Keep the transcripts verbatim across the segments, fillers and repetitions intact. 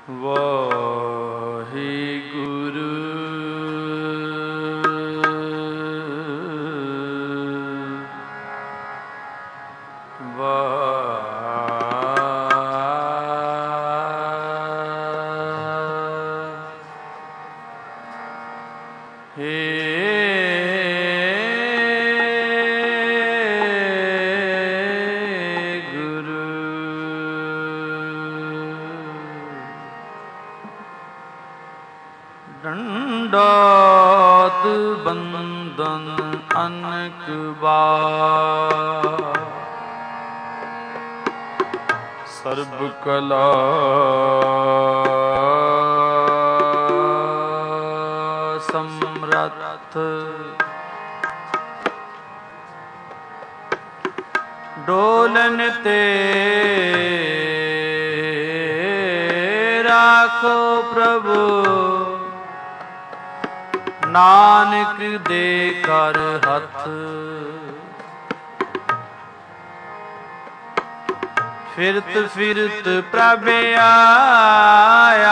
ਵਾਹਿਗੁਰੂ ਡੰਡਾਤ ਬੰਦਨ ਅਨਕ ਬਾਰ ਸਰਬ ਕਲਾ ਸਮਰੱਥ ਡੋਲਨ ਤੇ ਰਾਖੋ ਪ੍ਰਭੂ ਨਾਨਕ ਦੇ ਕਰ ਹੱਥ ਫਿਰਤ ਫਿਰਤ ਪ੍ਰਭ ਆਇਆ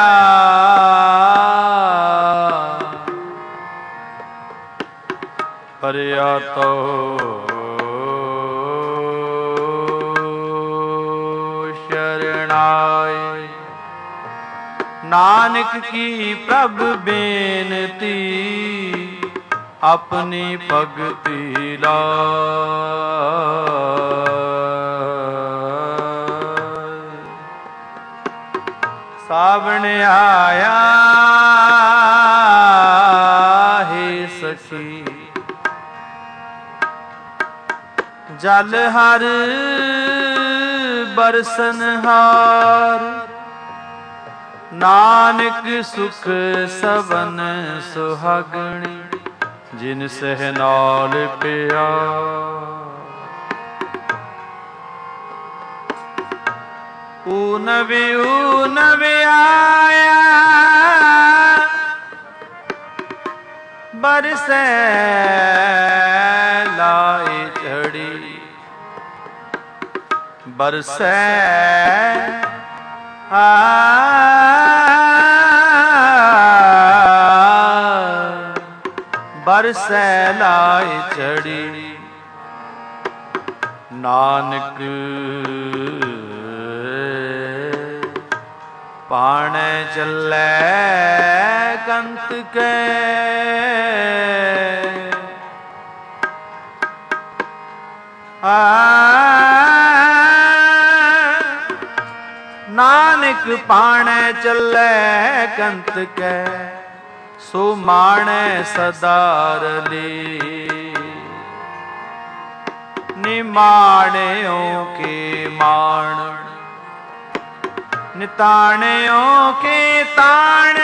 ਪਰਿਆ ਤੋ ਸ਼ਰਣਾਏ ਨਾਨਕ ਕੀ ਪ੍ਰਭ ਬੇਨਤੀ ਆਪਣੀ ਭਗਤੀ ਲਾਇ ਸਾਵਣ ਆਇਆ ਹੈ ਸਖੀ ਜਲ ਹਰ ਬਰਸਨ ਹਾਰ ਨਾਨਕ ਸੁਖ ਸਵਨ ਸੁਹਾਗਣੀ ਜਿਨ ਸਹਿ ਨਾਲ ਪਿਆ ਊ ਨਵੇ ਊ ਨਵੇ ਆਇਆ ਬਰਸੈ ਲਾਏ ਝੜੀ ਬਰਸੈ ਆ ਬਰਸੈ ਲਾਇ ਝੜੀ ਨਾਨਕ ਪਾਣੈ ਚੱਲੈ ਕੰਤ ਕੈ ਆ ਨਾਨਕ ਪਾਣੈ ਚੱਲੈ ਕੰਤ ਕੈ ਸੋ ਮਾਣੈ ਸਦਾ ਰਲੀ ਨਿਮਾਣਿਓ ਕੇ ਮਾਣ ਨਿਤਾਣਿਓ ਕੇ ਤਾਣ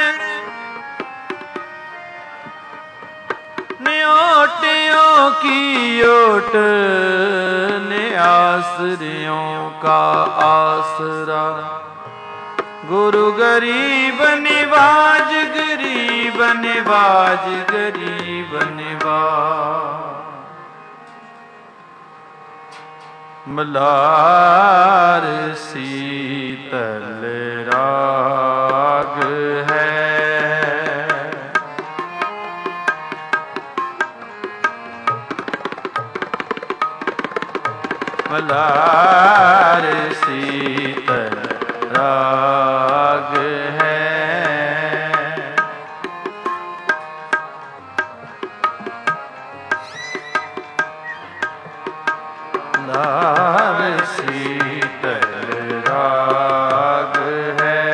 ਨਿਓਟਿਓ ਕੀ ਓਟ ਨਿਆਸਰਿਓ ਕਾ ਆਸਰਾ ਗੁਰੂ ਗਰੀਬ ਨਿਵਾਜ ਗਰੀਬ ਨਿਵਾਜ ਗਰੀਬ ਨਿਵਾਜ ਮਲਾਰ ਸੀਤਲ ਰਾਗ ਹੈ ਮਲਾਰ ਸੀਤਲ ਰਾਗ ਹੈ ਲਾਰ ਸੀਤਲ ਰਾਗ ਹੈ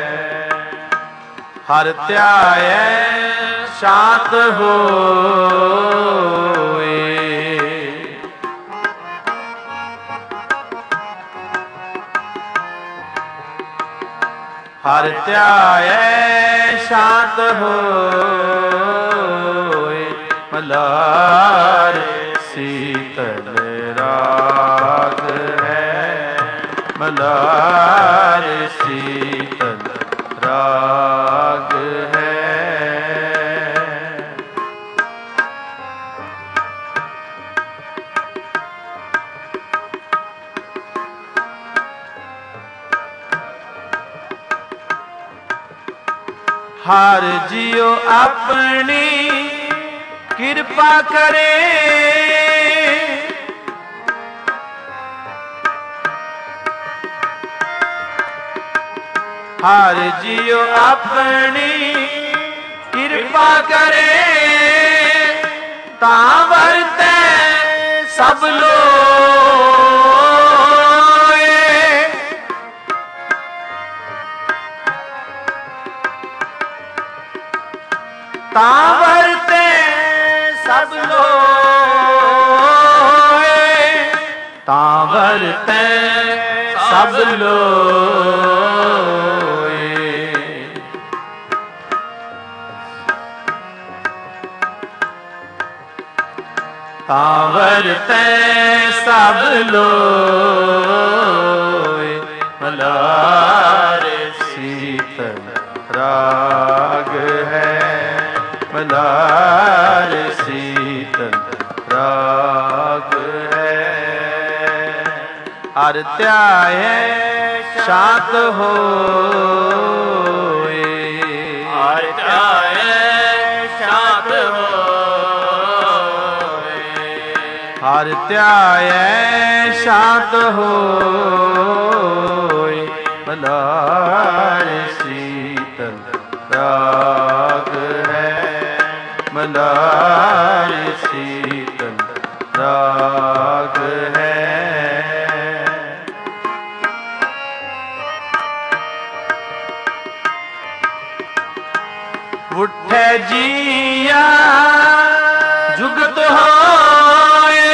ਹਰ ਧਿਆਇਐ ਸ਼ਾਂਤ ਹੋਏ ਹਰ ਧਿਆਇਐ ਸ਼ਾਂਤ ਹੋਏ ਮਲਾਰ ਸੀਤਲ ਰਾਗ ਹੈ ਮਲਾਰ ਸੀਤਲ ਰਾਗ ਹੈ ਹਰ ਜਿਉ ਆਪਣੀ ਕਿਰਪਾ ਕਰੇ, ਹਰ ਜਿਉ ਆਪਣੀ ਕਿਰਪਾ ਕਰੇ, ਤਾਂ ਵਰਤੈ ਸਭ ਲੋਏ। ਤਾਂ ਵਰਤੈ ਸਭ ਲੋਏ, ਤਾਂ ਵਰਤੈ ਸਭ ਲੋਏ। ਤਾਂ ਵਰਤੈ ਸਭ ਲੋਏ। ਮਲਾਰੇ ਸੀਤਲ ਰਾਗ ਹੈ, ਮਲਾਰੇ ਸੀਤਲ ਰਾਗ ਹੈ। ਹਰਿ ਧਿਆਏ ਸ਼ਾਂਤ ਹੋਏ, ਹਰਿ ਧਿਆਏ ਸ਼ਾਂਤ ਹੋਏ। ਹਰਿ ਧਿਆਏ ਸ਼ਾਂਤ ਹੋਏ। ਮਲਾਰੇ ਸੀਤਲ ਰਾਗ ਹੈ, ਮਲਾਰੇ ਸੀਤਲ ਰਾਗ ਹੈ। ਉੱਠੈ ਜੀਆ ਜੁਗਤ ਹੋਏ,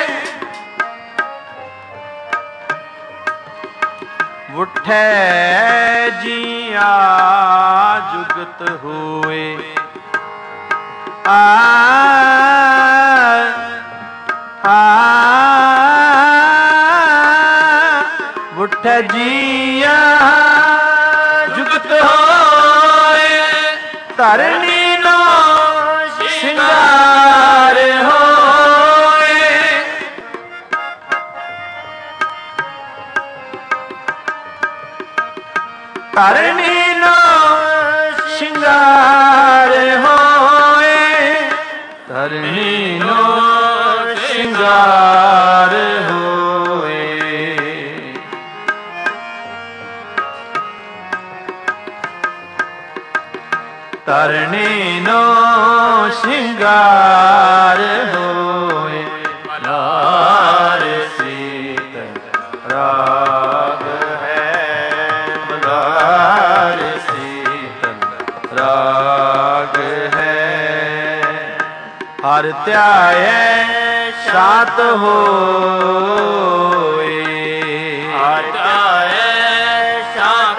ਉੱਠੈ ਜੀਆ ਜੁਗਤ ਹੋਏ। ਆ ਆ ਉੱਠੈ ਜੀਆ ਜੁਗਤ ਹੋਏ। ਧਰਨੀ ਨੋ ਸ਼ਿੰਗਾਰ ਹੋਏ, ਧਰਨੀ ਨੋ ਸ਼ਿੰਗਾਰ ਹੋਏ। ਧਰਨੀ ਨੋ ਸ਼ਿੰਗਾਰ ਹੋਏ। ਧਰਨੀ ਨੋ ਸ਼ਿੰਗਾਰ ਹੋਏ। ਮਲਾਰੇ ਸੀਤਲ ਰਾਗ ਹੈ, ਮਲਾਰੇ ਸੀਤਲ ਰਾਗ ਹੈ। ਹਰਿ ਧਿਆਏ ਸ਼ਾਂਤ ਹੋਏ, ਹਰਿ ਧਿਆਏ ਸ਼ਾਂਤ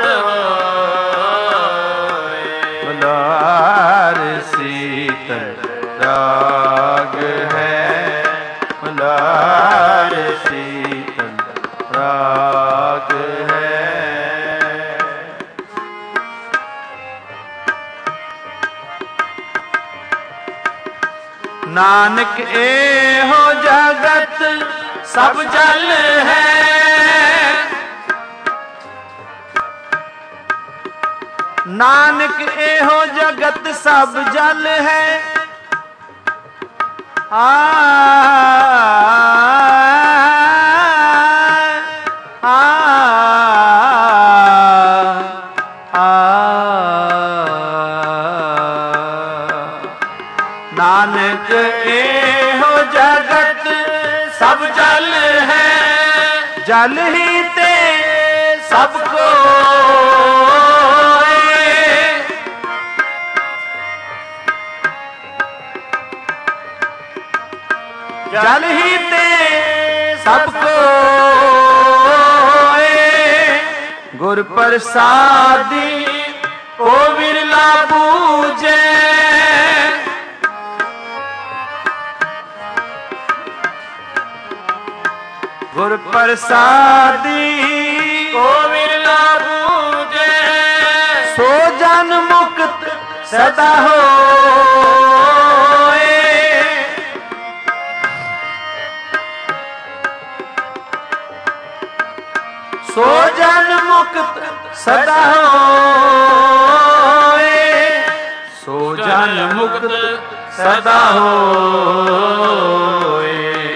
ਹੋਏ। ਮਲਾਰੇ ਸੀਤਲ ਰਾਗ ਹੈ, ਮਲਾਰੇ ਸੀਤਲ ਰਾਗ ਹੈ। ਨਾਨਕ ਇਹੋ ਜਗਤ ਸਭ ਜਲ ਹੈ, ਨਾਨਕ ਇਹੋ ਜਗਤ ਸਭ ਜਲ ਹੈ। ਆ ਆ ਆ ਨਾਨਕ ਇਹੋ ਜਗਤ ਸਭ ਜਲ ਹੈ, ਜਲ ਹੀ ਤੇ ਸਭ ਕੋਇ। ਜਲ ਹੀ ਤੇ ਸਭ ਕੋਇ। ਗੁਰ ਪ੍ਰਸਾਦੀ ਕੋ ਵਿਰਲਾ ਬੂਝੈ, ਗੁਰ ਪ੍ਰਸਾਦੀ ਕੋ ਵਿਰਲਾ ਬੂਝੈ। ਸੋ ਜਨ ਮੁਕਤ ਸਦਾ ਹੋਏ, ਸੋ ਜਨ ਮੁਕਤ ਸਦਾ ਹੋਏ। ਸਦਾ ਹੋਏ।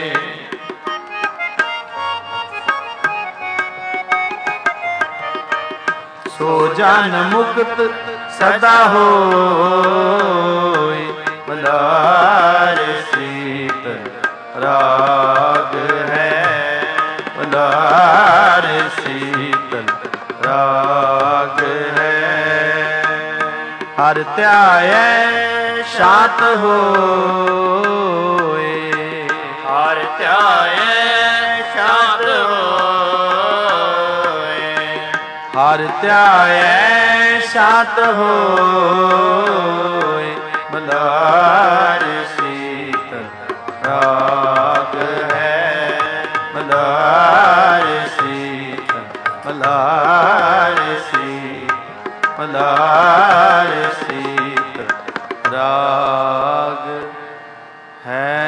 ਸੋ ਜਨ ਮੁਕਤ ਸਦਾ ਹੋਏ। ਮਲਾਰ ਸੀਤ ਰਾਗ ਹੈ, ਮਲਾਰ ਸੀਤਲ ਰਾਗ ਹੈ। ਹਰ ਧਿਆਏ ਸ਼ਾਂਤ ਹੋਏ, ਹਰ ਧਿਆਏ ਸ਼ਾਂਤ ਹੋਏ। ਹਰ ਧਿਆਏ ਸ਼ਾਂਤ ਹੋਏ। ਮਲਾਰ ਸੀਤਲ ਰਾਗ ਹੈ, ਮਲਾਰ ਸੀਤਲ, ਮਲਾਰ ਸੀਤਲ, ਮਲਾਰ ਸੀਤਲ ਰਾਗ ਹੈ।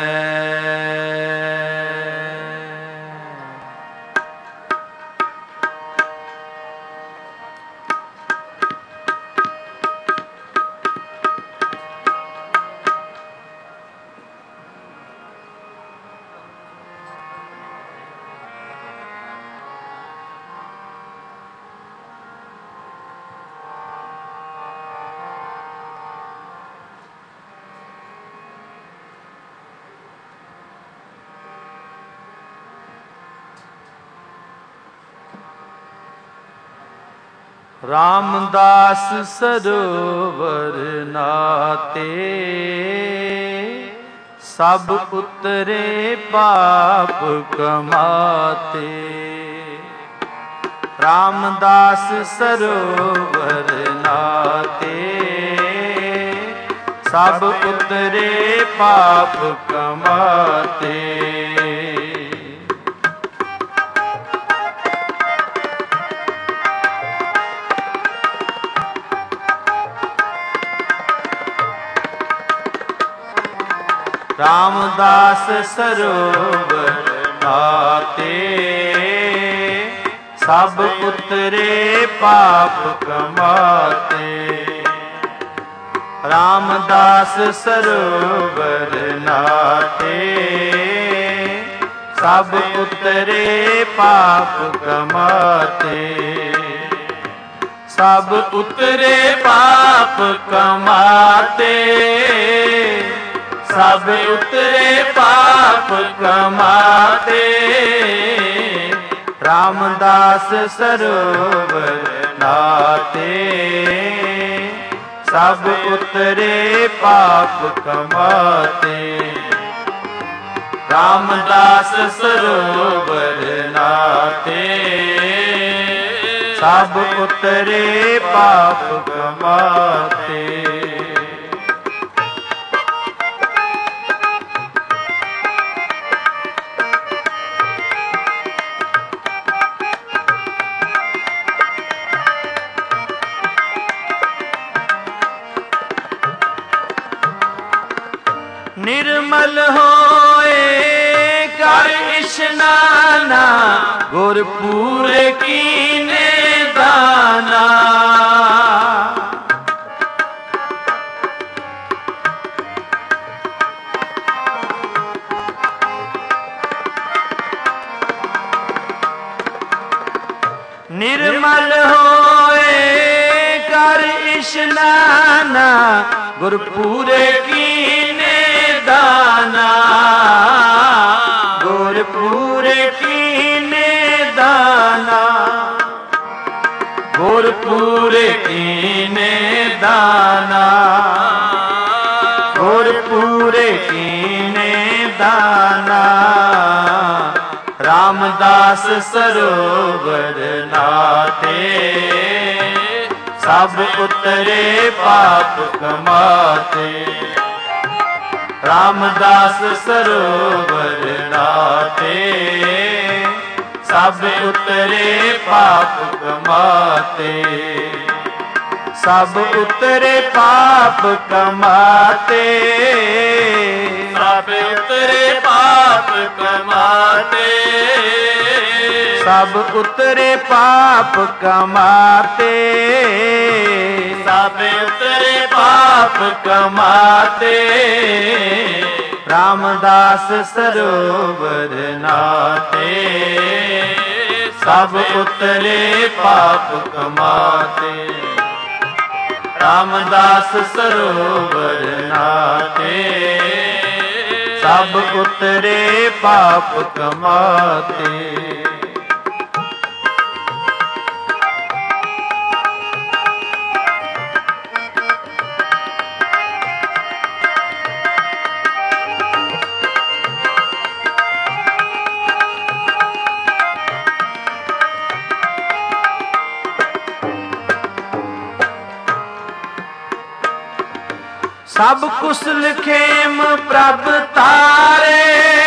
ਰਾਮਦਾਸ ਸਰੋਵਰ ਨਾਤੇ, ਸਭ ਉਤਰੇ ਪਾਪ ਕਮਾਤੇ। ਰਾਮਦਾਸ ਸਰੋਵਰ ਨਾਤੇ, ਸਭ ਉਤਰੇ ਪਾਪ ਕਮਾਤੇ। ਰਾਮਦਾਸ ਸਰੋਵਰ ਨਾਤੇ, ਸਭ ਉਤਰੇ ਪਾਪ ਕਮਾਤੇ। ਰਾਮਦਾਸ ਸਰੋਵਰ ਨਾਤੇ, ਸਭ ਉਤਰੇ ਪਾਪ ਕਮਾਤੇ। ਸਭ ਉਤਰੇ ਪਾਪ ਕਮਾਤੇ, ਸਭ ਉਤਰੇ ਪਾਪ ਕਮਾਤੇ। ਰਾਮਦਾਸ ਸਰੋਵਰ ਨਾਤੇ, ਸਭ ਉਤਰੇ ਪਾਪ ਕਮਾਤੇ। ਰਾਮਦਾਸ ਸਰੋਵਰ ਨਾਤੇ, ਸਭ ਉਤਰੇ ਪਾਪ ਕਮਾਤੇ। ਨਿਰਮਲ ਹੋਏ ਕਰ ਇਸ਼ਨਾਨਾ, ਗੁਰਪੂਰ ਕੀਨੇ ਦਾਨਾ। ਨਿਰਮਲ ਹੋਏ ਕਰ ਇਸ਼ਨਾਨਾ, ਗੁਰਪੂਰ ਕੀਨੇ ਦਾਨਾ। ਗੁਰਪੂਰ ਕੀਨੇ ਦਾਨਾ, ਗੁਰਪੂਰ ਕੀਨੇ ਦਾਨਾ। ਗੁਰਪੂਰ ਕੀਨੇ ਦਾਨਾ। ਰਾਮਦਾਸ ਸਰੋਵਰ ਨਾਤੇ, ਸਭ ਉਤਰੇ ਪਾਪ ਕਮਾਤੇ। ਰਾਮਦਾਸ ਸਰੋਵਰ ਨਾਤੇ, ਸਭ ਉਤਰੇ ਪਾਪ ਕਮਾਤੇ। ਸਭ ਉਤਰੇ ਪਾਪ ਕਮਾਤੇ, ਸਭ ਉਤਰੇ ਪਾਪ ਕਮਾਤੇ। ਸਭ ਉਤਰੇ ਪਾਪ ਕਮਾਤੇ। ਸਭ ਉਤਰੇ ਪਾਪ पाप कमाते, रामदास सरोवर नाते, सब उतरे पाप कमाते। रामदास सरोवर नाते, सब उतरे पाप कमाते। सब कुशल खेम प्रभ तारे,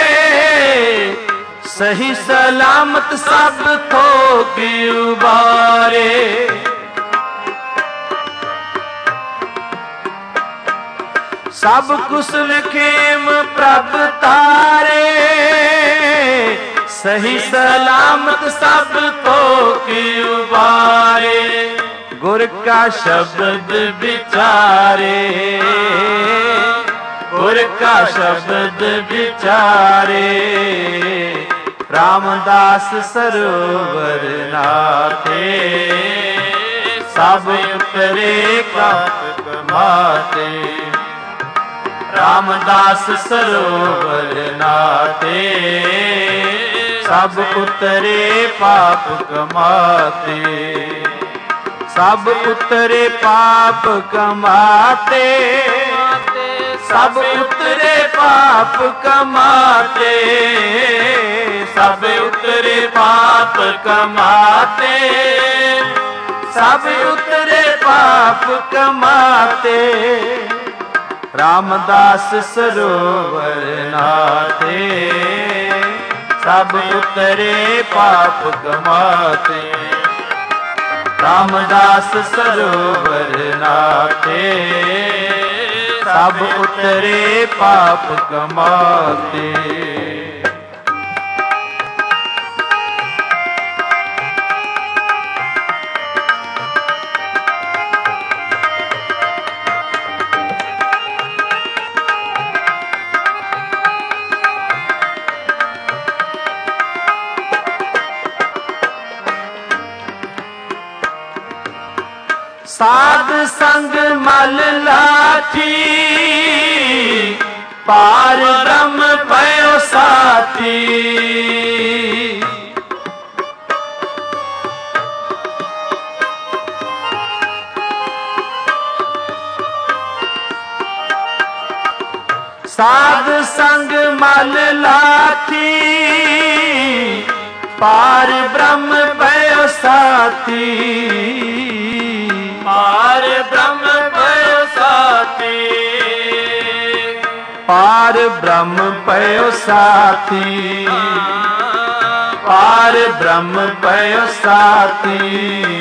सही सलामत सब थोक उबारे। सब कुशल खेम प्रभ तारे, सही सलामत सब थोक उबारे। गुर का शब्द विचारे, गुर का शब्द विचारे, रामदास सरोवर नाथे, सब उतरे पाप कमाते। रामदास सरोवर नाथे, सब उतरे पाप कमाते। सब उतरे पाप कमाते, सब उतरे पाप कमाते, सब उतरे पाप कमाते, सब उतरे पाप कमाते। रामदास सरोवर नाथे, सब उतरे पाप कमाते। रामदास सरोवर नाथे, सब उतरे पाप कमाते। साध संग मल लाठी, पार ब्रह्म पयो साथी। साध संग मल लाठी, पार ब्रह्म पयो साथी। पार ब्रह्म पयो साथी, पार ब्रह्म पयो साथी, पार ब्रह्म पयो साथी।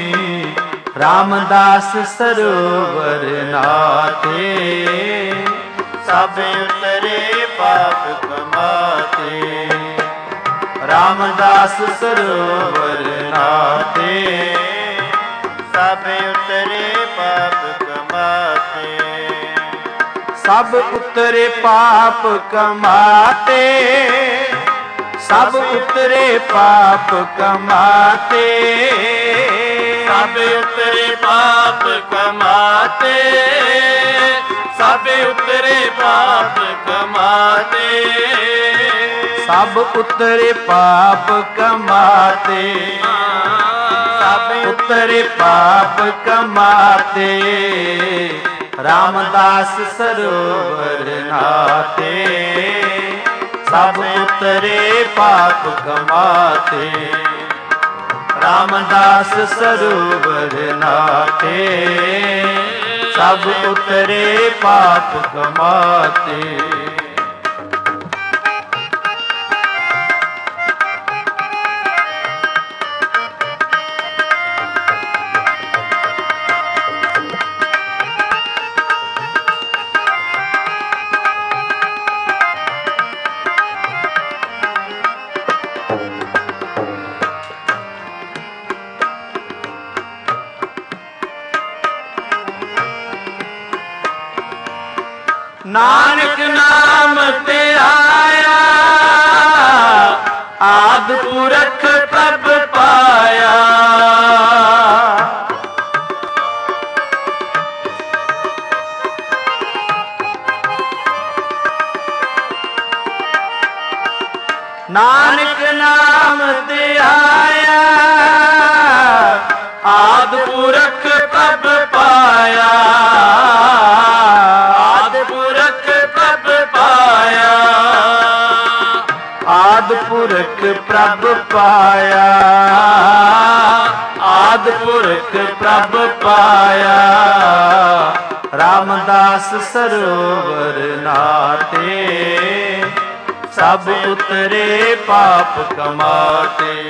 रामदास सरोवर नाथे, सब उतरे पाप कमाते। रामदास सरोवर नाथे, सब उतरे पाप कमाते। सब उतरे पाप कमाते, सब उतरे पाप कमाते। सब उतरे पाप कमाते, सब उतरे पाप कमाते। सब उतरे पाप कमाते, सब उतरे पाप कमाते। रामदास सरोवर नाथे, सब उतरे पाप कमाते। रामदास सरोवर नाथे, सब उतरे पाप कमाते। ਨਾਨਕ ਨਾਮ ਤੇ ਆਇਆ, ਆਦਿ ਪੁਰਖ ਪ੍ਰਭ ਪਾਇਆ। ਨਾਨਕ ਨਾਮ ਤੇ ਆਇਆ, ਆਦਿ ਪੁਰਖ ਪ੍ਰਭ ਪਾਇਆ। ਆਦਿ ਪੁਰਖ ਪ੍ਰਭ ਪਾਇਆ। ਆਦਿ ਪੁਰਖ ਪ੍ਰਭ ਪਾਇਆ। ਆਦਿ ਪੁਰਖ ਪ੍ਰਭ ਪਾਇਆ। ਰਾਮਦਾਸ ਸਰੋਵਰ ਨਾਤੇ, ਸਭ ਉਤਰੇ ਪਾਪ ਕਮਾਤੇ।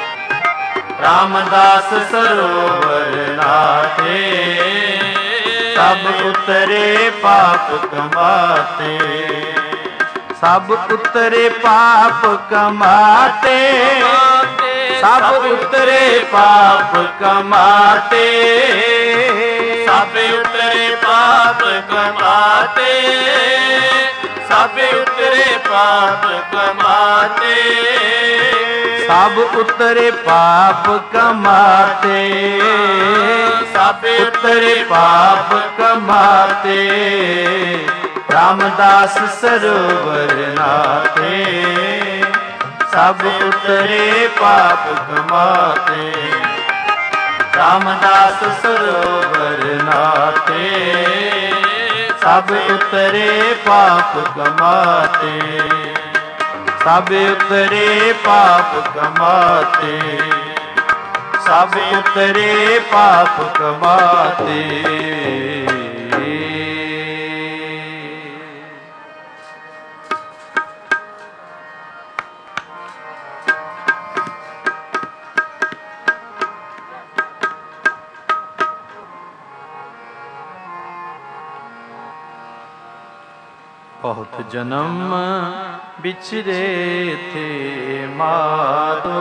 ਰਾਮਦਾਸ ਸਰੋਵਰ ਨਾਤੇ, ਸਭ ਉਤਰੇ ਪਾਪ ਕਮਾਤੇ। ਸਭ ਉਤਰੇ ਪਾਪ ਕਮਾਤੇ। ਸਭ ਉਤਰੇ ਪਾਪ ਕਮਾਤੇ। ਸਭ ਉਤਰੇ ਪਾਪ ਕਮਾਤੇ। ਸਭ ਉਤਰੇ ਪਾਪ ਕਮਾਤੇ। ਸਭ ਉਤਰੇ ਪਾਪ ਕਮਾਤੇ। ਸਭ ਉਤਰੇ ਪਾਪ ਕਮਾਤੇ। ਰਾਮਦਾਸ ਸਰੋਵਰ ਨਾਤੇ, ਸਭ ਉਤਰੇ ਪਾਪ ਕਮਾਤੇ। ਰਾਮਦਾਸ ਸਰੋਵਰ ਨਾਤੇ, ਸਭ ਉਤਰੇ ਪਾਪ ਕਮਾਤੇ। ਸਭ ਉਤਰੇ ਪਾਪ ਕਮਾਤੇ। ਸਭ ਉਤਰੇ ਪਾਪ ਕਮਾਤੇ। ਬਹੁਤ ਜਨਮ ਵਿਛਰੇ ਥੇ ਮਾਧੋ,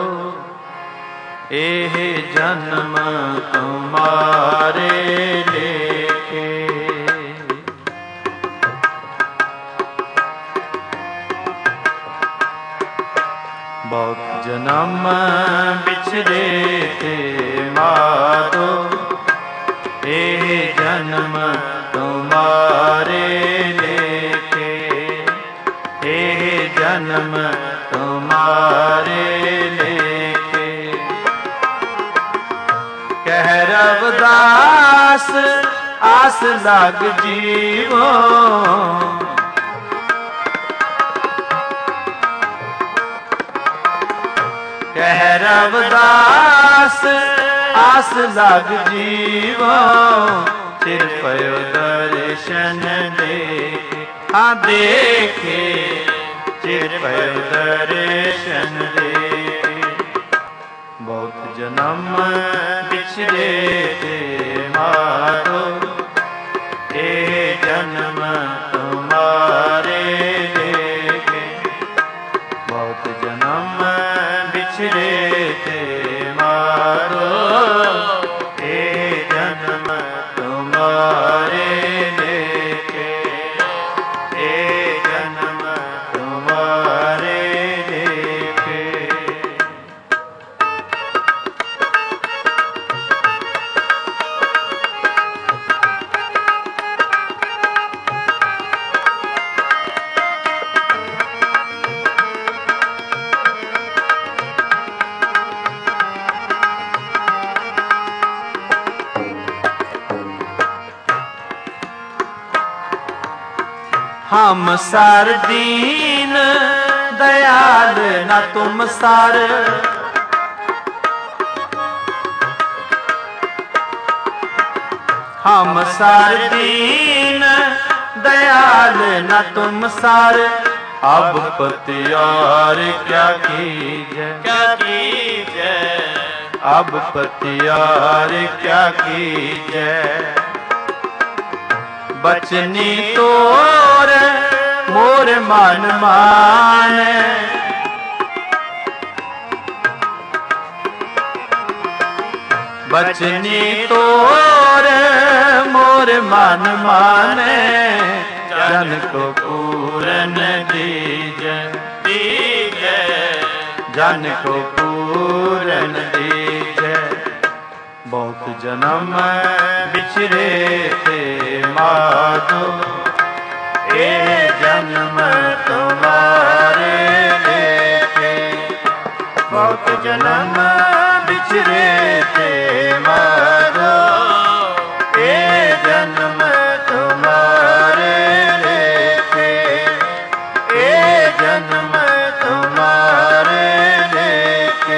ਇਹ ਜਨਮ ਤੁਮਾਰੇ ਲੇਖੇ। ਬਹੁਤ ਜਨਮ ਵਿਛਰੇ ਥੇ ਮਾਧੋ, ਇਹ ਜਨਮ ਤੁਮਾਰੇ ਲੇਖੇ। ਇਹ ਜਨਮ ਤੁਮਾਰੇ ਲੇਖੇ। ਕਹਿ ਰਵਿਦਾਸ ਆਸ ਲਗ ਜੀਵੋ, ਕਹਿ ਰਵਿਦਾਸ ਆਸ ਲਗ ਜੀਵੋ। ਸਿਰ ਪਇਓ ਦਰਸ਼ਨ ਦੇਖੇ, ਹਾਂ ਦੇਖੇ। ਸਿਰ ਪਇਓ ਦਰਸ਼ਨ ਦੇਖੇ। ਬਹੁਤ ਜਨਮ ਵਿਛਰੇ ਤੇ ਮਾਧੋ, ਇਹ ਜਨਮ ਤੁਮਾਰੇ ਲੇਖੇ। ਬਹੁਤ ਜਨਮ ਵਿਛਰੇ ਤੇ ਮਾਧੋ, ਇਹ ਜਨਮ ਤੁਮਾਰੇ ਲੇਖੇ। ਇਹ ਜਨਮ ਤੁਮਾਰੇ ਲੇਖੇ। हम सार दीन दयाल न तुम सार। हम सार दीन दयाल न तुम सार। अब पतियार क्या कीजै, क्या कीजै। अब पतियार क्या कीजै। बचनी तोर मोर मन मान। बचनी तोर मोर मन माने। जन को पूरन दीजै दीजै जन को पूरन दीजै। बहुत जन्म बिछरे थे माधो ए जन्म तुम्हारे लेके। बहुत जन्म बिछरे थे माधो ए जन्म तुम्हारे लेके ए जन्म तुम्हारे लेके।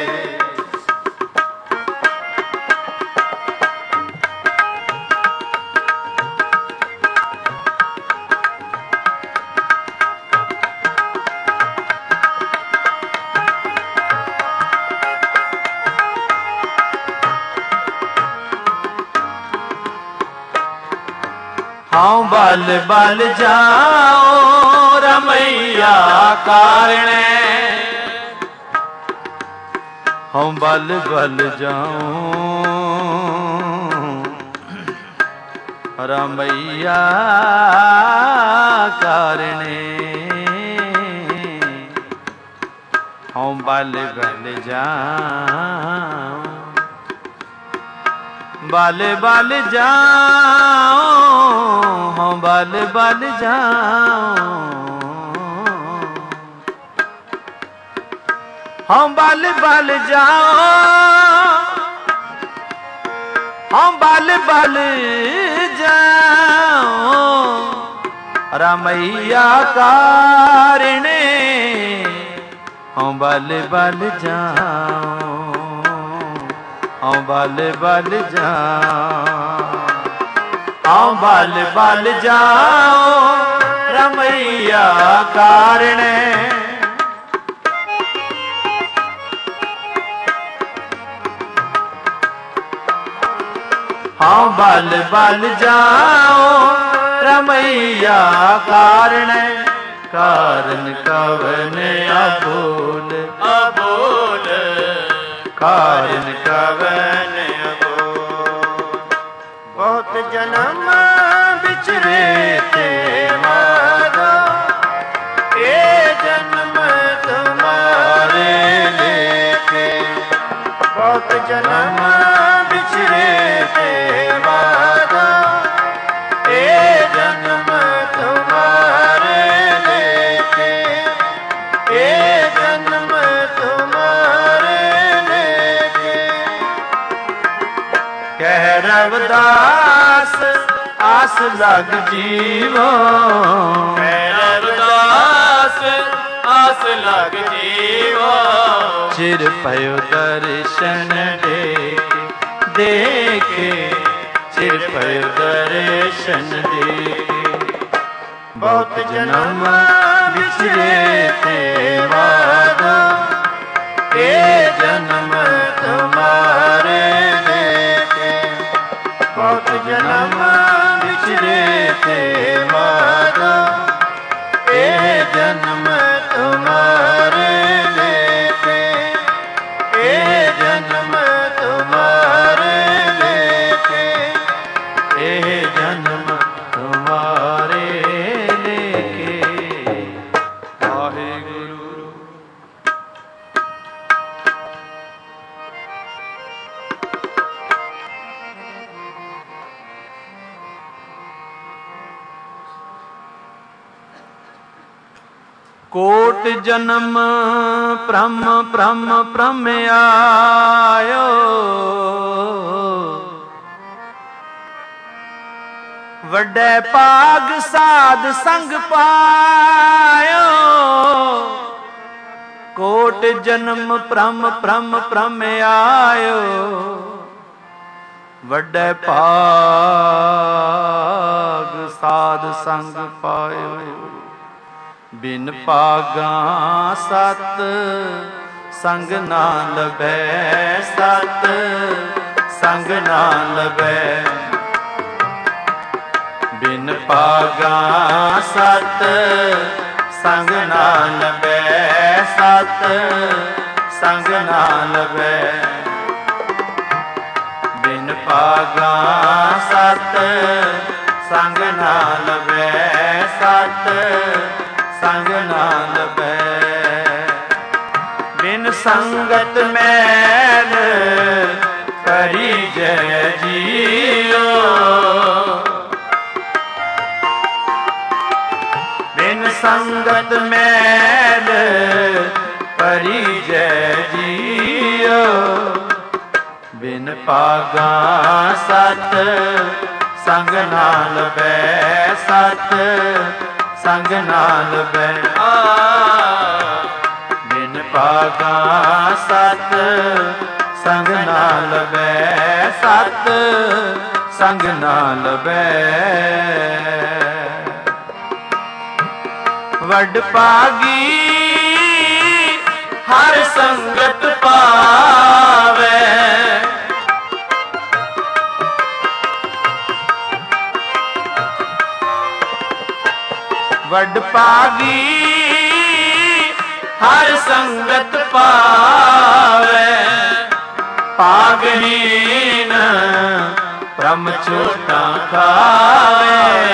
हाँ बल बल जाओ रमैया कारणे। हाँ बल बल जाओ रमैया कारणे। हाँ बल बल जाओ बल बल जाओ हाँ बल बल जाओ हाँ बल बल जाओ हाँ बल बल जाओ रमैया कारणे। हाँ बल बल जाओ हाँ बल बल जाओ हाँ बल बल जाओ रमैया कारणे। हाँ बल बल जाओ रमैया कारणे। कारण कवन अबोल अबोल कारण कवन अबोल। बहुत जन्म बिछरे थे माधो ए जन्म तुम्हारे लेके। बहुत जन्म बिछरे थे माधो ए जन्म तुम्हारे लेके ए जन्म तुम्हारे लेके। कह रविदास आस लग जीवो रविदास आस लग जीवो। चिर पयो दर्शन देखे देखे चिर पयो दर्शन देखे। बहुत जन्म बिछरे थे माधो ए जन्म तुम्हारे लेके। बहुत जन्म बिछरे थे माधो ए जन्म तुम्हारे लेके ए जन्म तुम्हारे लेके ए जन्म तुम्हारे लेके। वाहिगुरु। कोट जन्म ब्रह्म ब्रह्म ब्रह्म आयो। वड्डे पाग साध संग पायो। कोट जन्म ब्रह्म ब्रह्म ब्रह्म आयो। वड्डे पाग साध संग पायो। बिन पागा सत संग ना लभै सत संग ना लभै। बिन पागा सत संग ना लभै सत संग ना लभै। बिन पागा सत ਸੰਗ ਨਾਲ ਬੈ ਸਤ ਸੰਗ ਨਾਲ ਬੈ ਬਿਨ ਸੰਗਤ ਮੈਲ ਕਰੀ ਜੈ ਜੀਓ ਬਿਨ ਸੰਗਤ ਮੈਲ ਕਰੀ ਜੈ ਜੀਓ ਬਿਨ ਪਾਗਾ ਸਤ ਸੰਗ ਨਾਲ ਬੈ ਸਤ ਸੰਗ ਨਾਲ ਬੈ ਬਿਨ ਪਾਗਾ ਸਤ ਸੰਗ ਨਾਲ ਬੈ ਸਤ ਸੰਗ ਨਾਲ ਬੈ ਵੱਡ ਪਾਗੀ ਹਰ ਸੰਗਤ ਪਾਵੇ ਵੱਡ ਪਾਗੀ ਹਰ ਸੰਗਤ ਪਾਵੇ ਪਾਗਹੀਨ ਬ੍ਰਹਮ ਚੋਟਾਂ ਖਾਵੇ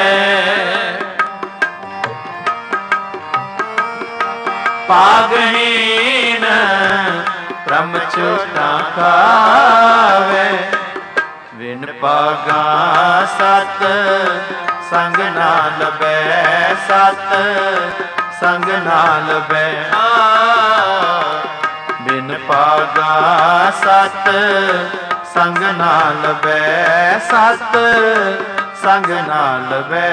ਪਾਗਹੀਨ ਬ੍ਰਹਮ ਚੋਟਾਂ ਖਾਵੇ ਬਿਨ ਪਾਗਾ ਸਤ ਸੰਗ ਨਾਲ ਬੈ ਸਤ ਸੰਗ ਨਾਲ ਬੈ ਬਿਨ ਪਾਗਾ ਸਤ ਸੰਗ ਨਾਲ ਬੈ ਸਤ ਸੰਗ ਨਾਲ ਬੈ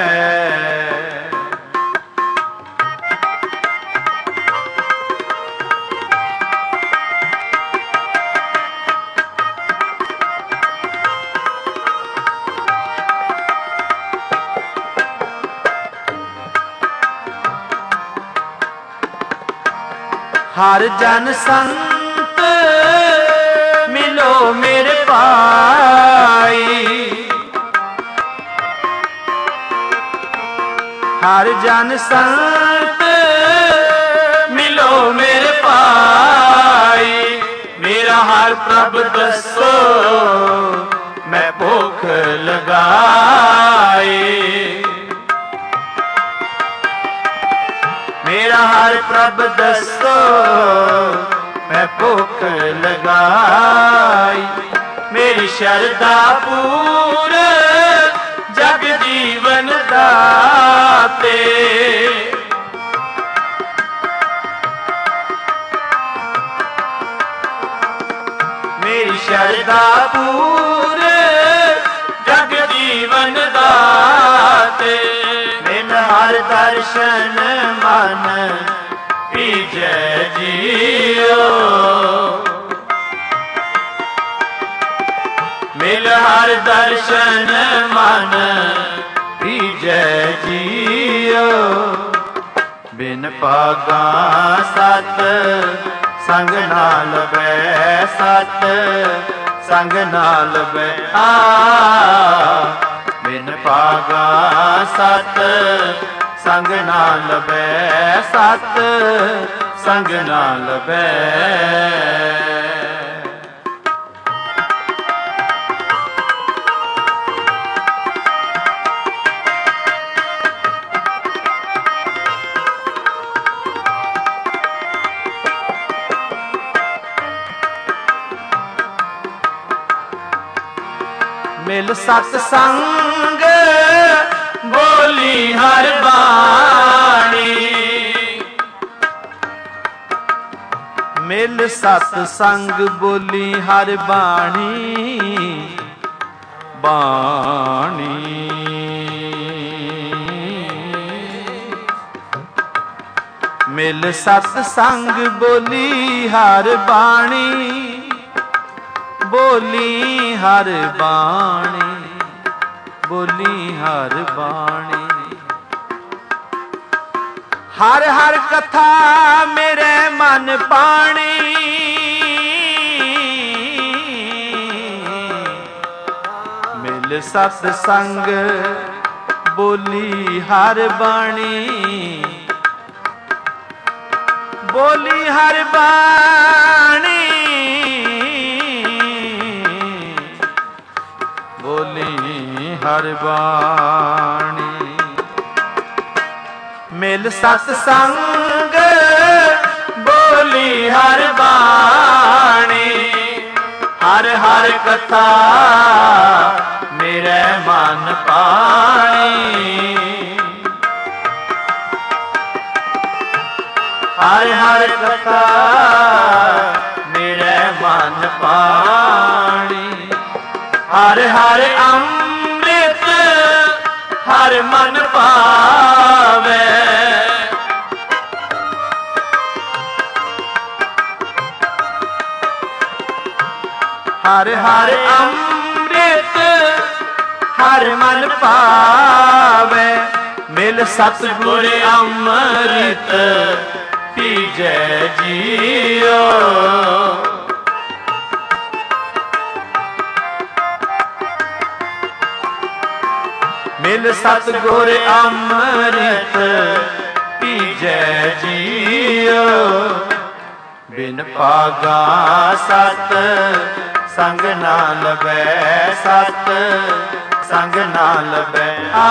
ਹਰ ਜਨ ਸੰਤ ਮਿਲੋ ਮੇਰੇ ਭਾਈ ਹਰ ਜਨ ਸੰਤ ਮਿਲੋ ਮੇਰੇ ਭਾਈ ਮੇਰਾ ਹਰ ਪ੍ਰਭ ਦੱਸੋ ਮੈਂ ਭੁੱਖ ਲਗਾਈ ਮੇਰਾ ਹਰ ਪ੍ਰਭ ਦੱਸੋ ਮੈਂ ਭੁੱਖ ਲਗਾਈ ਮੇਰੀ ਸ਼ਰਧਾ ਪੂਰ ਜਗ ਜੀਵਨ ਦਾਤੇ ਮੇਰੀ ਸ਼ਰਧਾ ਪੂਰ ਜਗ ਜੀਵਨ ਦਾਤੇ ਬਿਨ ਹਰ ਦਰਸ਼ਨ ਮਨ ਭੀਜੈ ਜੀਓ ਮਿਲ ਹਰ ਦਰਸ਼ਨ ਮਨ ਭੀਜੈ ਜੀਓ ਬਿਨ ਪਾਗਾ ਸਤ ਸੰਗ ਨਾਲ ਬੈ ਸਤ ਸੰਗ ਨਾਲ ਬੈ ਆ ਬਿਨ ਪਾਗਾ ਸਤ ਸੰਗ ਨਾਲ ਬੈ ਸਤ ਸੰਗ ਨਾਲ ਬੈ ਮਿਲ ਸਤ ਸੰਗ ਬੋਲੀ ਹਰ ਬਾਣੀ ਮਿਲ ਸਤ ਸੰਗ ਬੋਲੀ ਹਰ ਬਾਣੀ ਬਾਣੀ ਮਿਲ ਸਤ ਸੰਗ ਬੋਲੀ ਹਰ ਬਾਣੀ ਬੋਲੀ ਹਰ ਬਾਣੀ ਬੋਲੀ ਹਰ ਬਾਣੀ ਹਰ ਹਰ ਕਥਾ ਮੇਰੇ ਮਨ ਪਾਣੀ ਮਿਲ ਸਤ ਸੰਗ ਬੋਲੀ ਹਰ ਬਾਣੀ ਬੋਲੀ ਹਰ ਬਾਣੀ ਬੋਲੀ ਹਰ ਬਾਣੀ। ਮਿਲ ਸਤ ਸੰਗ ਬੋਲੀ ਹਰ ਬਾਣੀ, ਹਰ ਹਰ ਕਥਾ ਮੇਰੇ ਮਨ ਪਾਣੀ। ਹਰ ਹਰ ਕਥਾ ਮੇਰੇ ਮਨ ਪਾਣੀ। ਹਰ ਹਰ ਅੰਮ੍ਰਿਤ ਹਰ ਮਨ ਪਾਵੇ। ਹਰ ਹਰ ਅੰਮ੍ਰਿਤ ਹਰ ਮਨ ਪਾਵੇ। ਮਿਲ ਸਤਿਗੁਰ ਅੰਮ੍ਰਿਤ ਪੀਜੈ ਜੀਓ। ਮਿਲ ਸਤਿਗੁਰ ਅੰਮ੍ਰਿਤ ਪੀਜੈ ਜੀਓ। ਬਿਨ ਪਾਗਾ ਸਤ ਸੰਗ ਨਾ ਲਵੈ, ਸਤ ਸੰਗ ਨਾ ਲਵੈ। ਆ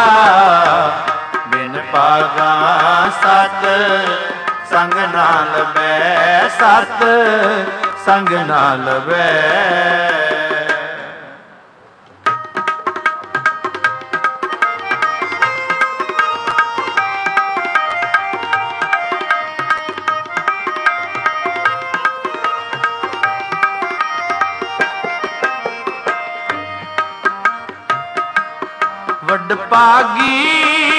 ਬਿਨ ਪਾਗਾ ਸਤ ਸੰਗ ਨਾ ਲਵੈ, ਸਤ ਸੰਗ ਨਾ ਲਵੈ। ਵਡਭਾਗੀ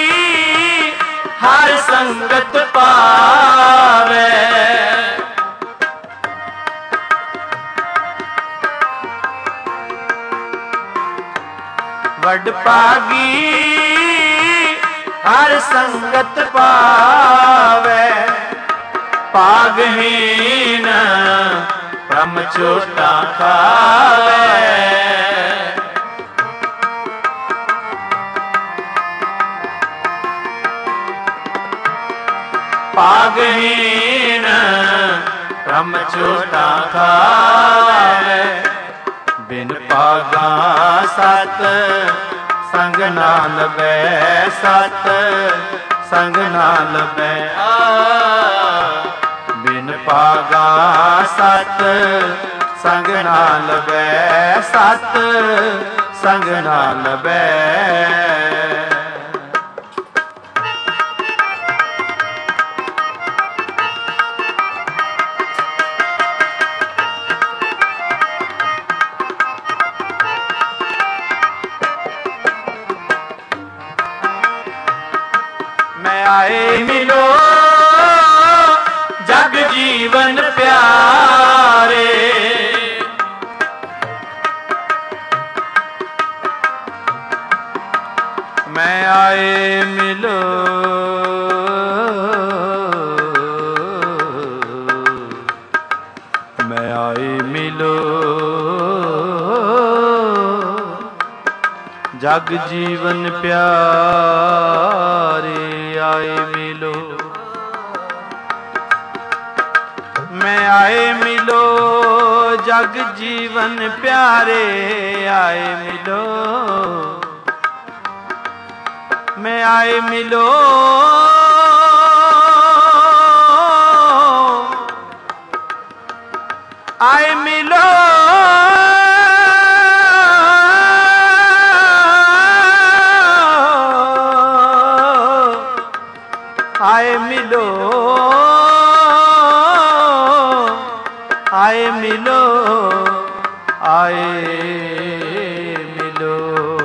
ਹਰ ਸੰਗਤ ਪਾਵੇ। ਵਡਭਾਗੀ ਹਰ ਸੰਗਤ ਪਾਵੇ। ਭਾਗਹੀਨ ਬ੍ਰਹਮ ਝੂਟਾ ਖਾਵੇ। ਭਾਗਹੀਨ ਬ੍ਰਹਮ ਝੂਟਾ ਖਾਵੇ। ਬਿਨ ਪਾਗਾ ਸਤ ਸੰਗ ਨਾ ਲਵੈ, ਸਤ ਸੰਗ ਨਾ ਲਵੈ। ਬਿਨ ਪਾਗਾ ਸਤ ਸੰਗ ਨਾ ਲਵੈ, ਸਤ ਸੰਗ ਨਾ ਲਵੈ। ਆਏ ਮਿਲੋ ਜਗ ਜੀਵਨ ਪਿਆਰੇ। ਮੈਂ ਆਏ ਮਿਲੋ ਮੈਂ ਆਏ ਮਿਲੋ ਜਗ ਜੀਵਨ ਪਿਆਰੇ। ਆਏ ਮਿਲੋ ਮੈਂ ਆਏ ਮਿਲੋ ਜਗ ਜੀਵਨ ਪਿਆਰੇ। ਆਏ ਮਿਲੋ ਮੈਂ ਆਏ ਮਿਲੋ ਆਏ ਮਿਲੋ ਆਏ ਮਿਲੋ ਆਏ ਮਿਲੋ ਆਏ ਮਿਲੋ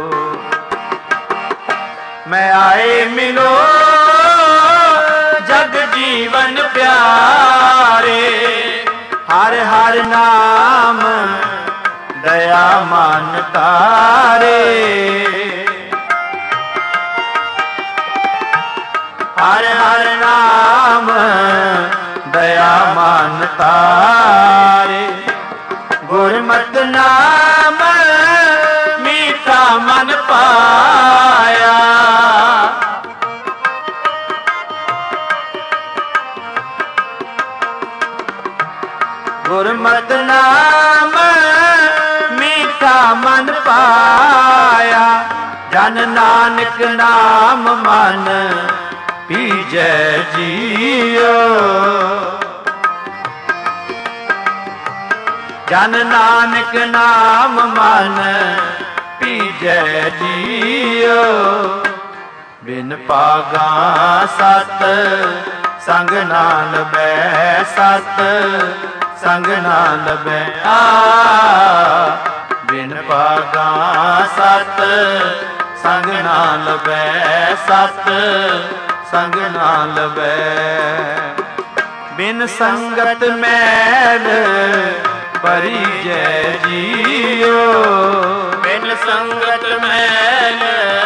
ਮੈਂ ਆਏ ਮਿਲੋ ਜਗ ਜੀਵਨ ਪਿਆਰੇ। ਹਰ ਹਰ ਨਾਮ ਦਇਆ ਮਨ ਤਾਰੇ। ਹਰ ਹਰ ਨਾਮ ਦਇਆ ਮਨ ਤਾਰੇ। ਗੁਰਮਤਿ ਨਾਮ ਮੀਠਾ ਮਨ ਪਾਇਆ। ਗੁਰਮਤਿ ਨਾਮ ਮੀਠਾ ਮਨ ਪਾਇਆ। ਜਨ ਨਾਨਕ ਨਾਮ ਮਨ ਪੀਜੈ ਜੀਓ। ਜਨ ਨਾਨਕ ਨਾਮ ਮਨ ਪੀਜੈ ਜੀਓ। ਬਿਨ ਪਾਗਾ ਸਤ ਸੰਗ ਨਾ ਲਬੈ, ਸਤ ਸੰਗ ਨਾ ਲਬੈ ਆ। ਬਿਨ ਪਾਗਾ ਸਤ ਸੰਗ ਨਾ ਲਬੈ, ਸਤ ਸੰਗ ਨਾ ਲਬੈ। ਬਿਨ ਸੰਗਤ ਮੈਲ ਪਰਿਜੈ ਜੀਓ। ਬਿਨ ਸੰਗਤ ਮੈਲ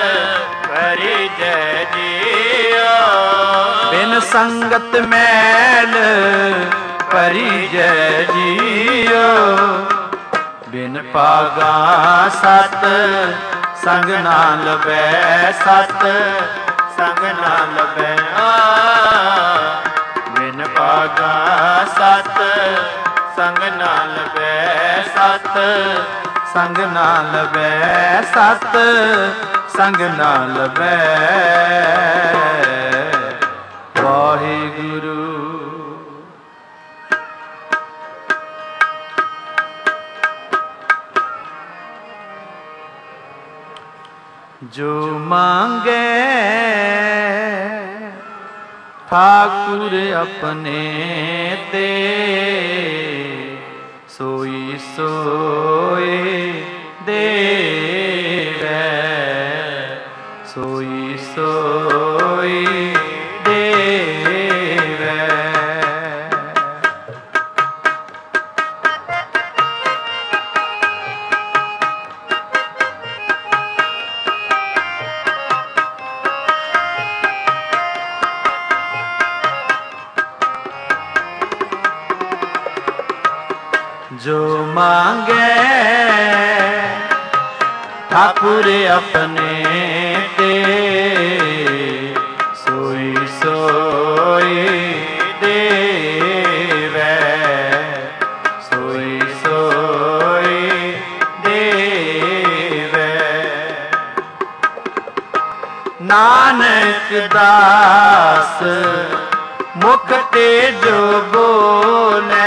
ਪਰਿਜੈ ਜੀਓ। ਬਿਨ ਸੰਗਤ ਮੈਲ ਪਰਿਜੈ ਜੀਓ। ਬਿਨ ਪਾਗਾ ਸਤ ਸੰਗ ਨਾ ਲਬੈ, ਸਤ ਸੰਗ ਨਾ ਲਬੈ ਆ। ਬਿਨ ਪਾਗਾ ਸਤ ਸੰਗ ਨਾ ਲਬੈ, ਸਤ ਸੰਗ ਨਾ ਲਬੈ, ਸਤ ਸੰਗ ਨਾ ਲਬੈ। ਵਾਹਿਗੁਰੂ। ਜੋ ਮੰਗੇ ਠਾकुर अपने ते सोई सोई देवै, सोई सोई देवै। जो मांगे ठाकुर अपने ते सोई सोई देवै, सोई सोई देवै। नानक दास मुख ते जो बोले,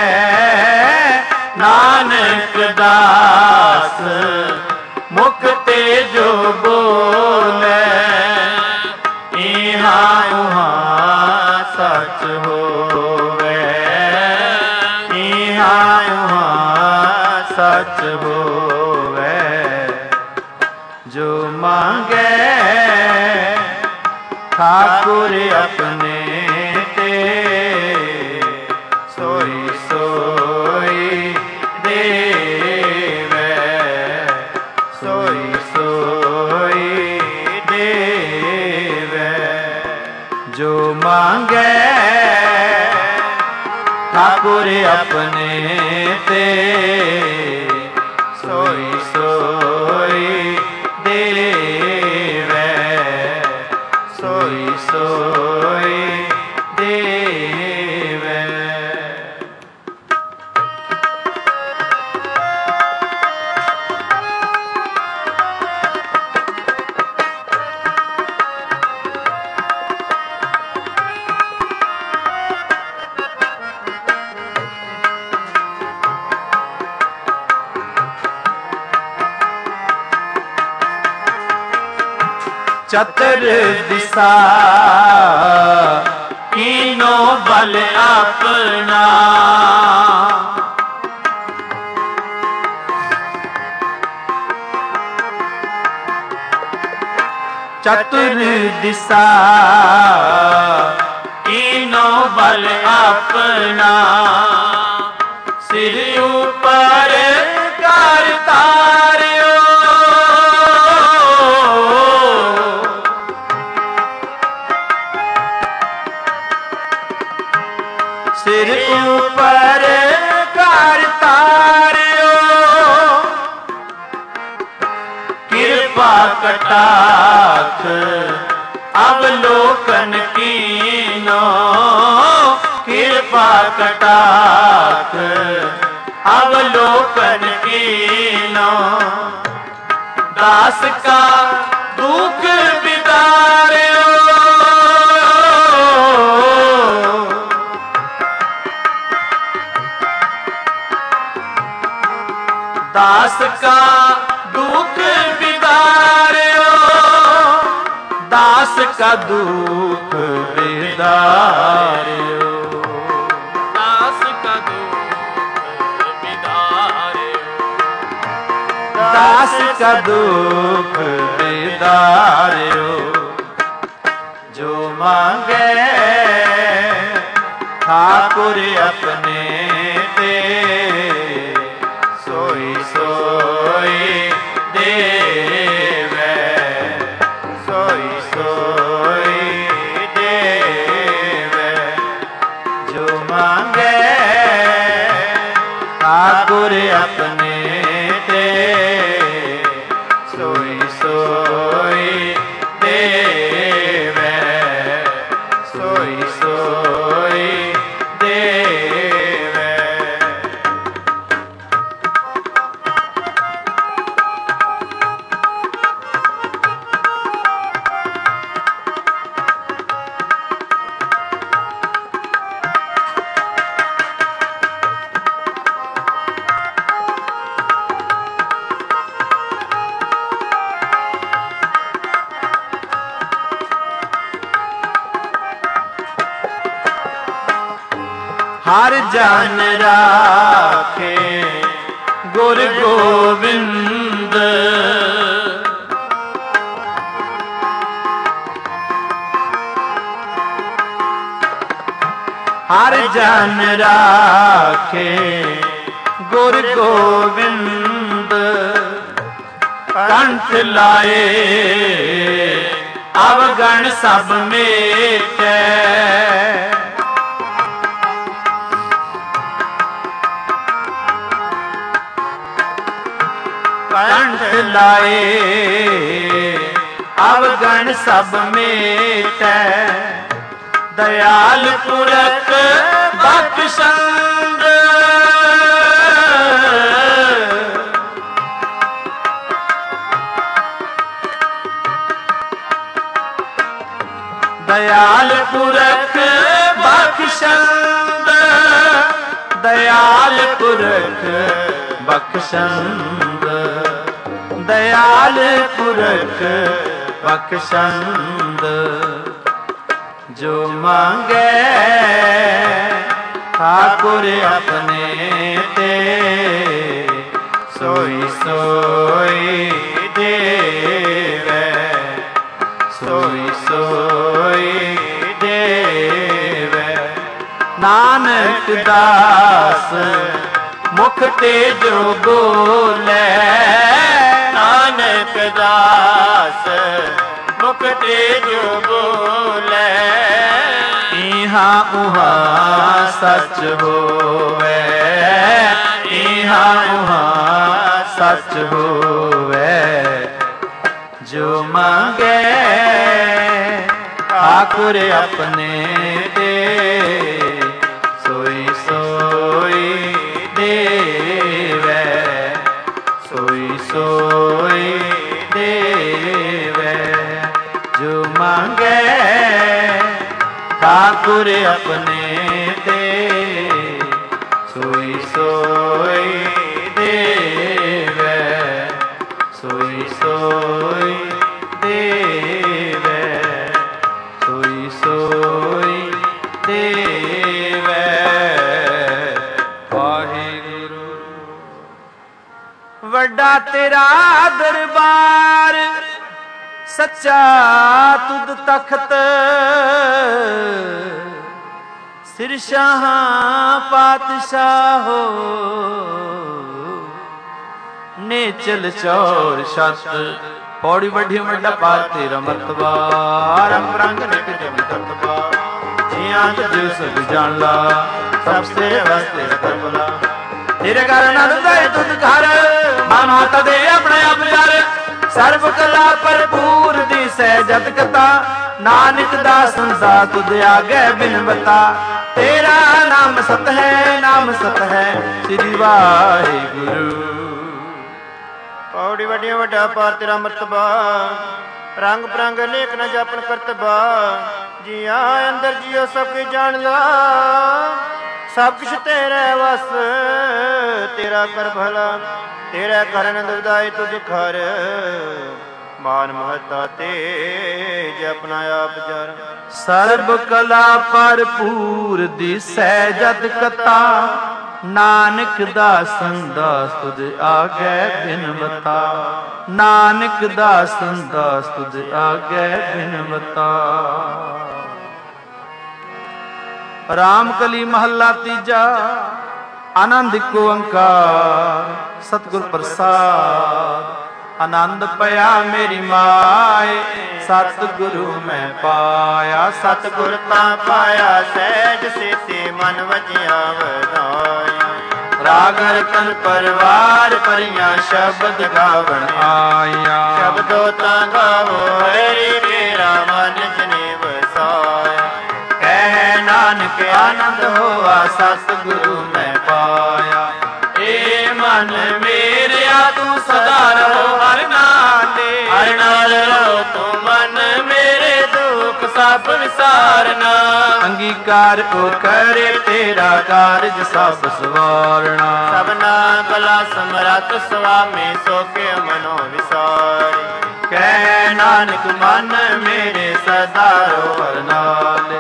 नानक दास मुख ते जो बोले। इहाँ उहाँ सच होवे, इहाँ उहाँ सच होवे। जो मांगे ठाकुर अपने ते सोई सोई देवै, सोई सोई देवै। जो मांगे ठाकुर अपने ते सोई सोई देवै, सोई सोई देवै। चतर दिशा कीनो बल अपना, चतुर दिशा कीनो बल अपना। सिर ऊपर कर तारियो, सिर ऊपर कर तारियो। कृपा कटाक्ष अवलोकन कीनो, कृपा कटाक्ष अवलोकन कीनो। दास का दूर दास का दुख बिदारियो, दास का दुख बिदारियो, दास का दुख बिदारियो। जो मांगे ठाकुर अपने ते, सोई सोई देवे, सोई सोई देवे। जो मांगे ठाकुर अपने ते, सोई सोई देवे, सोई सोई देवे। हर जन राखे गुर गोविंद, हर जन राखे गुर गोविंद। कंठ लाए अवगण सब मेटै, कंठ लाए अवगण सब मेटै। दयाल पुरख बख्शंद, दयाल पुरख बख्शंद, दयाल पुरख बख्शंद, दयाल पुरख बख्शंद। जो मांगे ठाकुर अपने ते, सोई सोई देवे, सोई सोई देवे। नानक दास मुख ते जो बोले, नानक दास मुख ते जो बोले। इहाँ उहाँ सच होवे, इहाँ उहाँ सच होवे। जो मांगे ठाकुर अपने ते, सोई सोई देवे, सोई सोई देवे। जो मांगे ठाकुर अपने ते, सोई सोई देवे, सोई सोई देवे, सोई सोई देवे। वाहिगुरु वड्डा तेरा दरबार, सच्चा तुद तख्त। सिर शाह पातशाहो, नेचल चौर छत। पौड़ी वड्डी वड्डा पार तेरा मरतबा, रंग रंग निक जम ततबा। जियां तुझ सब जान ला, सबसे वस्ते करबला। तेरे घर नद गए तुद घर, मानो तदे अपने आप जर। सर्व कला भरपूर दी सहजत कथा, नानक दास संसा तुद आगे बिन बता। तेरा नाम सत है, नाम सत है, श्री वाहिगुरु। पौड़ी वड्डी वड्डा पार तेरा मरतबा, रंग बिरंग नेक न जापन करतबा। जिया अंदर जियो सब कुछ जान ला, सब कुछ तेरे वस। तेरा कर भला, तेरा करन दुदाई तुझ खर। ਮਾਨ ਮਹਤਾ ਤੇਜ ਆਪਣਾ ਆਪ ਜਰ। ਸਰਬ ਕਲਾ ਭਰਪੂਰ ਦਿਸੈ ਜਦ ਕਥਾ, ਨਾਨਕ ਦਾਸਨ ਦਾਸ ਤੁਧ ਆਗੈ ਬਿਨਵਤਾ। ਨਾਨਕ ਦਾਸਨ ਦਾਸ ਤੁਧ ਆਗੈ ਬਿਨਵਤਾ। ਰਾਮ ਕਲੀ ਮਹੱਲਾ ਤੀਜਾ। ਆਨੰਦ ਏਕ ਓੰਕਾਰ ਸਤਿਗੁਰ ਪ੍ਰਸਾਦ। ਆਨੰਦ ਪਿਆ ਮੇਰੀ ਮਾਏ, ਸਤਿਗੁਰੂ ਮੈਂ ਪਾਇਆ। ਸਤਿਗੁਰ ਤਾਂ ਪਾਇਆ ਸਹਿਜ ਸੇਤੀ ਮਨ ਵਜਿਆ ਵਧਾਇਆ। ਰਾਗ ਰਤਨ ਪਰਵਾਰ ਭਰੀਆਂ ਸ਼ਬਦ ਗਾਵਣ ਆਇਆ। ਸ਼ਬਦੋ ਤਾਂ ਗਾਵੋ ਹਰੀ ਮੇਰਾ ਮਨ ਜਨੇ ਵਸਾਇਆ। ਕਹਿ ਨਾਨਕ ਆਨੰਦ ਹੋਆ ਸਤਿਗੁਰੂ ਮੈਂ ਪਾਇਆ। ਏ ਮਨ ਮੇਰਿਆ ਤੂੰ ਸਦਾ ਰਹੋ ਹਰਿ ਨਾਲੇ। ਹਰਿ ਨਾਲ ਰਹੋ ਤੂੰ ਮਨ ਮੇਰੇ ਦੁੱਖ ਸਭ ਵਿਸਾਰਨਾ। ਅੰਗੀਕਾਰ ਕੋ ਕਰੇ ਤੇਰਾ ਕਾਰਜ ਸਭ ਸਵਾਰਣਾ। ਸਭਨਾ ਕਲਾ ਸਮਰੱਥ ਸੁਆਮੀ ਸੋ ਕੇ ਮਨੋ ਵਿਸਾਰੇ। ਕਹਿ ਨਾਨਕ ਮਨ ਮੇਰੇ ਸਦਾ ਰਹੋ ਹਰਿ ਨਾਲੇ।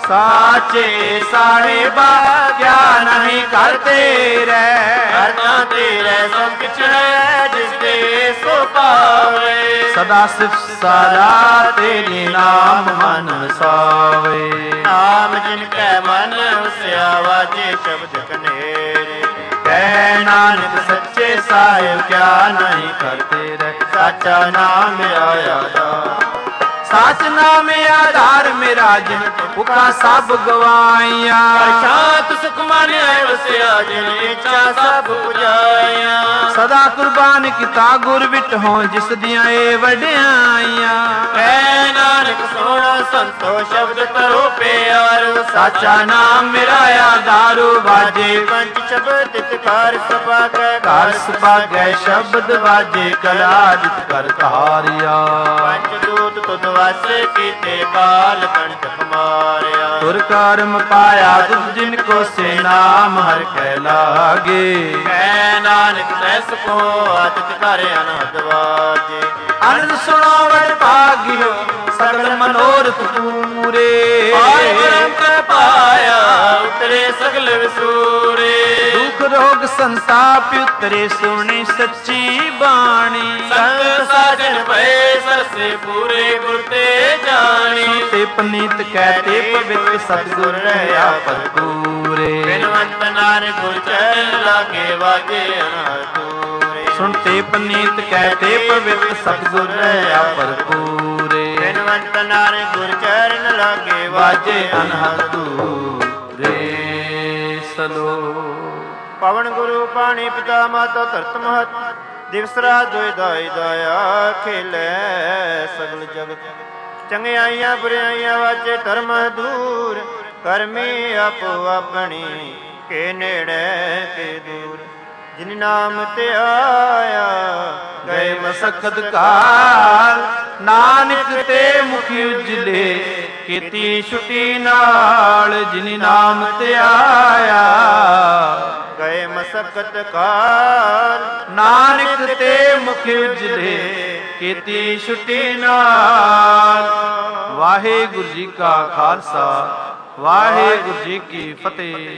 ਸਾਚੇ ਸਾਹਿਬਾ ਕਿਆ ਨਹੀਂ ਕਰਤੇ ਰਹਿ। ਕਰਨਾ ਤੇਰੇ ਸਭ ਕਿਛ ਹੈ ਜਿਸ ਦੇ ਸੋ ਪਾਵੇ। ਸਦਾ ਸਿਫਤ ਸਦਾ ਤੇਰੇ ਨਾਮ ਮਨ ਵਸਾਵੇ। ਨਾਮ ਜਿਨ ਕੈ ਮਨ ਵਸਿਆ ਵਾਜੇ ਸ਼ਬਦ ਕਨੇਰੇ। ਕਹਿ ਨਾਨਕ ਸੱਚੇ ਸਾਹਿਬ ਕਿਆ ਨਹੀਂ ਕਰਤੇ ਰਹਿ। ਸਾਚਾ ਨਾਮ ਮੇਰਾ ਆਧਾਰ। ਸਾਚ ਨਾਮ ਆਧਾਰ ਮੇਰਾ ਜਿਨ ਭੁਖਾਂ ਸਭ ਗਵਾਈਆਂ। ਸ਼ਾਂਤ ਸੁਖ ਮਨ ਆਇ ਵਸਿਆ ਜਿਨ ਇੱਛਾ ਸਭ ਪੁਜਾਈਆਂ। ਸਦਾ ਕੁਰਬਾਨ ਕੀਤਾ ਗੁਰ ਵਿਟਹੁ ਜਿਸ ਦੀਆਂ ਏ ਵਡਿਆਈਆਂ। ਕਹਿ ਨਾਨਕ ਸੋਹਣਾ ਸੰਤੋ ਸ਼ਬਦ ਕਰੋ ਪਿਆਰ। ਸਾਚਾ ਨਾਮ ਮੇਰਾ ਆਧਾਰੂ ਵਾਜੇ ਪੰਜ ਸ਼ਬਦ ਤਿਤਕਾਰ ਸਭਾ ਕੈ ਘਰ ਸੁਭਾਗੈ ਸ਼ਬਦ ਵਾਜੇ ਕਲਾ ਜਿਤ ਕਰ ਧਾਰਿਆ। ਪੰਜ ਦੂਤ ਤੁਧ ਵਾਸੇ ਕੀਤੇ ਕਾਲ ਕੰਟਕ ਮਾਰਿਆ। ਤੁਰ ਕਰਮ ਪਾਇਆ ਤੁਧ ਜਿਨ ਕੋ ਸੇ ਨਾਮ ਹਰਿ ਕੈ ਲਾਗੇ। ਕਹਿ ਨਾਨਕ ਸਹਿ ਕੋ ਆਦਿਤ ਕਰ ਅਨਹਦ ਵਾਜੇ। ਅਨੰਦ ਸੁਣੋ ਵਡ ਭਾਗਿਓ ਸਗਲ ਮਨੋਰਥ ਪੂਰੇ। ਪਾਇ ਬ੍ਰਹਮ ਕੈ ਪਾਇਆ ਉਤਰੇ ਸਗਲ ਵਿਸੂਰੇ। ਦੁਖ ਰੋਗ ਸੰਤਾਪ ਉਤਰੇ ਸੁਣੀ ਸੱਚੀ ਬਾਣੀ। ਸੰਤ ਸਾਜਨ ਭਏ ਸਰਸੇ ਪੂਰੇ ਗੁਰ ਤੇ ਜਾਣੀ। ਤੇ ਪਨੀਤ ਕਹਿਤੇ ਪਵਿੱਤ ਸਤਿਗੁਰ ਰਹਾ ਭਰਪੂਰੇ। ਬਿਨਵੰਤ ਨਾਰ ਗੁਰ ਚਰਨ ਲਾਗੇ ਵਾਜੇ ਅਨਹਦੂਰੇ। ਸੁਣਤੇ ਪਨੀਤ ਕਹਿਤੇ ਪਵਿੱਤ ਸਤਿਗੁਰ ਰਹਾ ਭਰਪੂਰੇ। ਬਿਨਵੰਤ ਨਾਰ ਗੁਰ ਚਰਨ ਲਾਗੇ ਵਾਜੇ ਅਨਹਦੂਰੇ। ਸਲੋ ਪਵਨ ਗੁਰੂ ਪਾਣੀ ਪਿਤਾ ਮਾਤਾ ਧਰਤ ਮਹਤ। ਦਿਵਸ ਰਾਤ ਦੋਇ ਦਾਈ ਦਾਇਆ ਖੇਲੇ ਸਗਲ ਜਗਤ। ਚੰਗਿਆਈਆਂ ਬੁਰਾਈਆਂ ਵਾਜੇ ਧਰਮ ਦੂਰ। ਕਰਮੀ ਆਪੋ ਆਪਣੀ ਕੇ ਨੇੜੇ ਕੇ ਦੂਰ। ਜਿਨ ਨਾਮ ਤੇ ਆਇਆ ਗਏ ਮਸਕਤ ਕਾਲ। ਨਾਨਕ ਤੇ ਮੁਖ ਉਜਲੇ ਕੀਤੀ ਛੁਟੀ ਨਾਲ। ਜਿਨ ਨਾਮ ਤੇ ਆਇਆ ਗਏ ਮਸਕਤ ਕਾਲ। ਨਾਨਕ ਤੇ ਮੁਖ ਉਜਲੇ ਕੀਤੀ ਛੁਟੀ ਨਾਲ। ਵਾਹਿਗੁਰੂ ਜੀ ਕਾ ਖਾਲਸਾ ਵਾਹਿਗੁਰੂ ਜੀ ਕੀ ਫਤਿਹ।